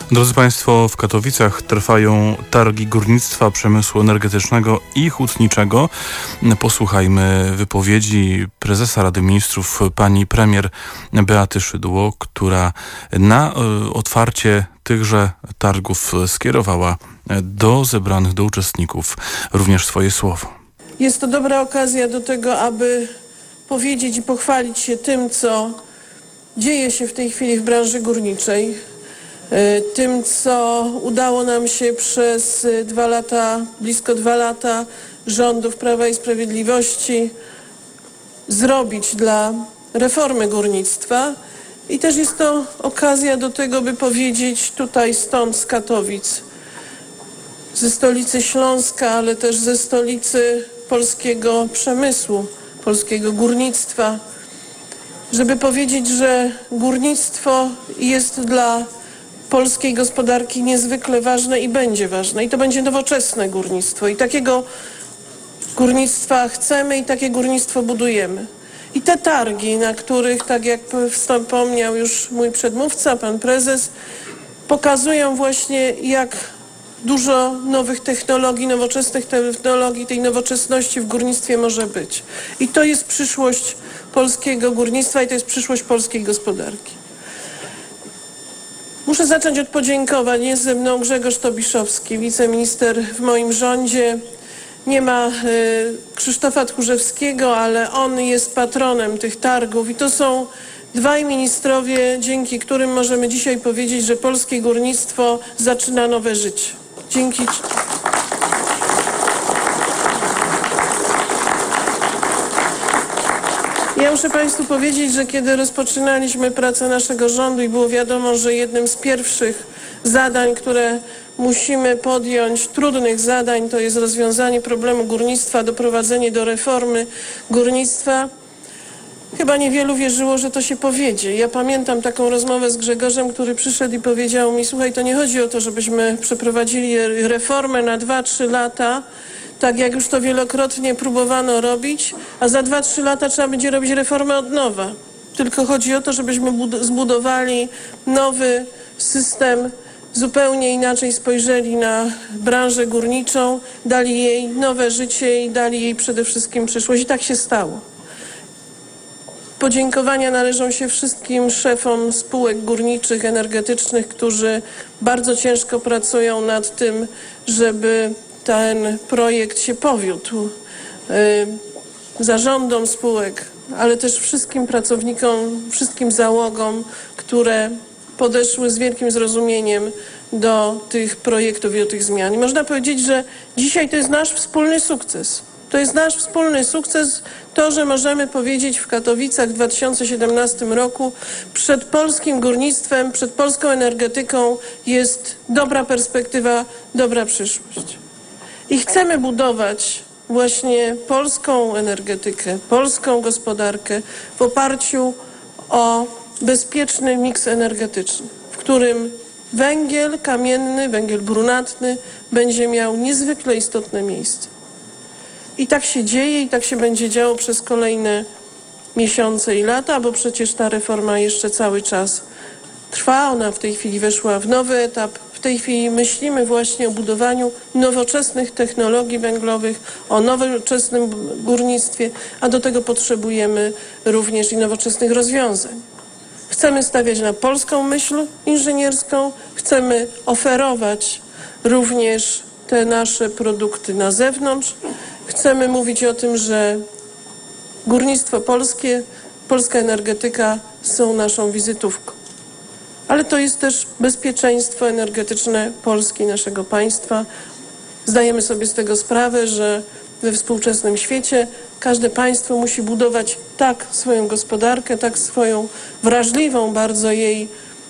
Drodzy Państwo, w Katowicach trwają targi górnictwa, przemysłu energetycznego i hutniczego. Posłuchajmy wypowiedzi prezesa Rady Ministrów, pani premier Beaty Szydło, która na otwarcie tychże targów skierowała do zebranych, do uczestników również swoje słowo. Jest to dobra okazja do tego, aby powiedzieć i pochwalić się tym, co dzieje się w tej chwili w branży górniczej. Tym, co udało nam się przez 2 lata, blisko 2 lata rządów Prawa i Sprawiedliwości zrobić dla reformy górnictwa. I też jest to okazja do tego, by powiedzieć tutaj stąd z Katowic, ze stolicy Śląska, ale też ze stolicy polskiego przemysłu, polskiego górnictwa, żeby powiedzieć, że górnictwo jest dla polskiej gospodarki niezwykle ważne i będzie ważne. I to będzie nowoczesne górnictwo. I takiego górnictwa chcemy i takie górnictwo budujemy. I te targi, na których, tak jak wspomniał już mój przedmówca, pan prezes, pokazują właśnie, jak dużo nowych technologii, nowoczesnych technologii, tej nowoczesności w górnictwie może być. I to jest przyszłość polskiego górnictwa i to jest przyszłość polskiej gospodarki. Muszę zacząć od podziękowań. Jest ze mną Grzegorz Tobiszowski, wiceminister w moim rządzie. Nie ma Krzysztofa Tchórzewskiego, ale on jest patronem tych targów i to są dwaj ministrowie, dzięki którym możemy dzisiaj powiedzieć, że polskie górnictwo zaczyna nowe życie. Dzięki. Ja muszę Państwu powiedzieć, że kiedy rozpoczynaliśmy pracę naszego rządu i było wiadomo, że jednym z pierwszych zadań, które musimy podjąć, trudnych zadań, to jest rozwiązanie problemu górnictwa, doprowadzenie do reformy górnictwa, chyba niewielu wierzyło, że to się powiedzie. Ja pamiętam taką rozmowę z Grzegorzem, który przyszedł i powiedział mi: słuchaj, to nie chodzi o to, żebyśmy przeprowadzili reformę na 2-3 lata, tak jak już to wielokrotnie próbowano robić, a za 2-3 lata trzeba będzie robić reformę od nowa. Tylko chodzi o to, żebyśmy zbudowali nowy system, zupełnie inaczej spojrzeli na branżę górniczą, dali jej nowe życie i dali jej przede wszystkim przyszłość. I tak się stało. Podziękowania należą się wszystkim szefom spółek górniczych, energetycznych, którzy bardzo ciężko pracują nad tym, żeby ten projekt się powiódł. Zarządom spółek, ale też wszystkim pracownikom, wszystkim załogom, które podeszły z wielkim zrozumieniem do tych projektów i do tych zmian. I można powiedzieć, że dzisiaj to jest nasz wspólny sukces. To jest nasz wspólny sukces, to, że możemy powiedzieć w Katowicach w 2017 roku przed polskim górnictwem, przed polską energetyką jest dobra perspektywa, dobra przyszłość. I chcemy budować właśnie polską energetykę, polską gospodarkę w oparciu o bezpieczny miks energetyczny, w którym węgiel kamienny, węgiel brunatny będzie miał niezwykle istotne miejsce. I tak się dzieje i tak się będzie działo przez kolejne miesiące i lata, bo przecież ta reforma jeszcze cały czas trwa. Ona w tej chwili weszła w nowy etap. W tej chwili myślimy właśnie o budowaniu nowoczesnych technologii węglowych, o nowoczesnym górnictwie, a do tego potrzebujemy również i nowoczesnych rozwiązań. Chcemy stawiać na polską myśl inżynierską, chcemy oferować również te nasze produkty na zewnątrz. Chcemy mówić o tym, że górnictwo polskie, polska energetyka są naszą wizytówką. Ale to jest też bezpieczeństwo energetyczne Polski, naszego państwa. Zdajemy sobie z tego sprawę, że we współczesnym świecie każde państwo musi budować tak swoją gospodarkę, tak swoją wrażliwą bardzo jej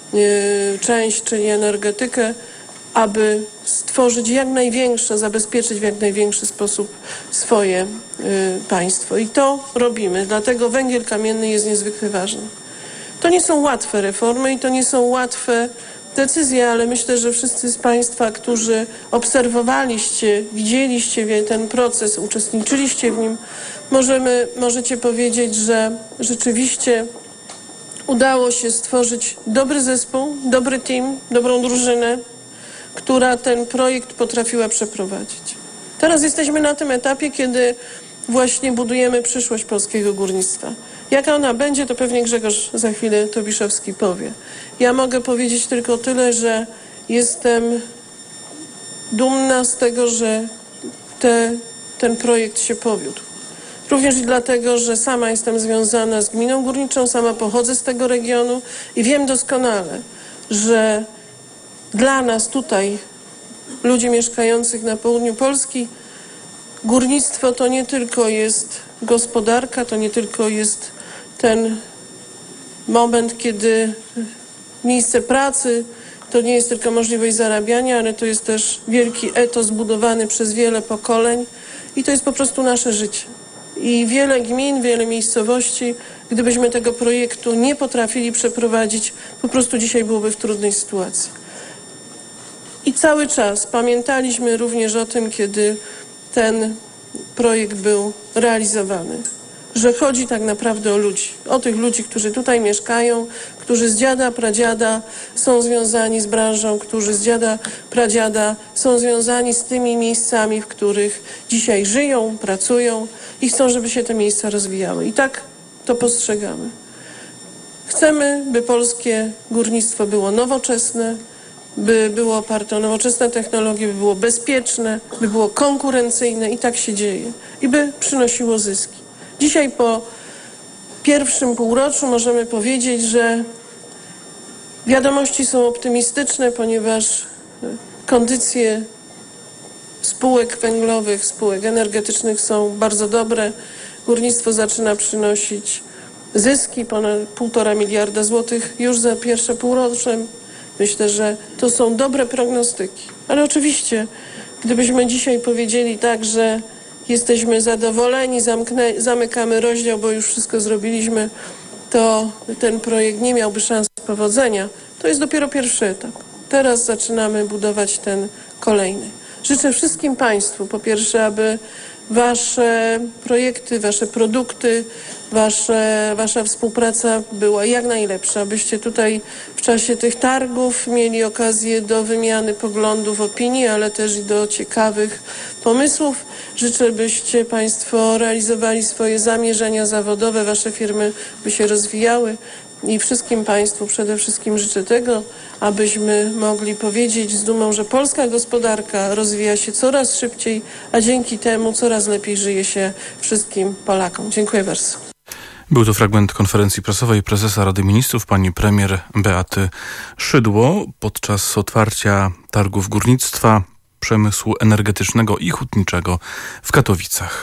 część, czyli energetykę, aby stworzyć jak największe, zabezpieczyć w jak największy sposób swoje państwo. I to robimy, dlatego węgiel kamienny jest niezwykle ważny. To nie są łatwe reformy i to nie są łatwe decyzje, ale myślę, że wszyscy z Państwa, którzy obserwowaliście, widzieliście ten proces, uczestniczyliście w nim, możecie powiedzieć, że rzeczywiście udało się stworzyć dobry zespół, dobry team, dobrą drużynę, która ten projekt potrafiła przeprowadzić. Teraz jesteśmy na tym etapie, kiedy właśnie budujemy przyszłość polskiego górnictwa. Jaka ona będzie, to pewnie Grzegorz za chwilę Tobiszowski powie. Ja mogę powiedzieć tylko tyle, że jestem dumna z tego, że ten projekt się powiódł. Również i dlatego, że sama jestem związana z gminą górniczą, sama pochodzę z tego regionu i wiem doskonale, że dla nas tutaj, ludzi mieszkających na południu Polski, górnictwo to nie tylko jest gospodarka, to nie tylko jest ten moment, kiedy miejsce pracy, to nie jest tylko możliwość zarabiania, ale to jest też wielki etos budowany przez wiele pokoleń i to jest po prostu nasze życie. I wiele gmin, wiele miejscowości, gdybyśmy tego projektu nie potrafili przeprowadzić, po prostu dzisiaj byłoby w trudnej sytuacji. I cały czas pamiętaliśmy również o tym, kiedy ten projekt był realizowany, że chodzi tak naprawdę o ludzi, o tych ludzi, którzy tutaj mieszkają, którzy z dziada, pradziada są związani z branżą, którzy z dziada, pradziada są związani z tymi miejscami, w których dzisiaj żyją, pracują i chcą, żeby się te miejsca rozwijały. I tak to postrzegamy. Chcemy, by polskie górnictwo było nowoczesne, by było oparte o nowoczesne technologie, by było bezpieczne, by było konkurencyjne i tak się dzieje. I by przynosiło zyski. Dzisiaj po pierwszym półroczu możemy powiedzieć, że wiadomości są optymistyczne, ponieważ kondycje spółek węglowych, spółek energetycznych są bardzo dobre. Górnictwo zaczyna przynosić zyski, ponad 1,5 miliarda złotych już za pierwsze półrocze. Myślę, że to są dobre prognostyki. Ale oczywiście, gdybyśmy dzisiaj powiedzieli tak, że jesteśmy zadowoleni, zamykamy rozdział, bo już wszystko zrobiliśmy, to ten projekt nie miałby szans powodzenia. To jest dopiero pierwszy etap. Teraz zaczynamy budować ten kolejny. Życzę wszystkim Państwu, po pierwsze, aby Wasze projekty, Wasze produkty, Wasza współpraca była jak najlepsza, abyście tutaj w czasie tych targów mieli okazję do wymiany poglądów, opinii, ale też i do ciekawych pomysłów. Życzę, byście Państwo realizowali swoje zamierzenia zawodowe, Wasze firmy by się rozwijały. I wszystkim Państwu przede wszystkim życzę tego, abyśmy mogli powiedzieć z dumą, że polska gospodarka rozwija się coraz szybciej, a dzięki temu coraz lepiej żyje się wszystkim Polakom. Dziękuję bardzo. Był to fragment konferencji prasowej prezesa Rady Ministrów, pani premier Beaty Szydło, podczas otwarcia targów górnictwa, przemysłu energetycznego i hutniczego w Katowicach.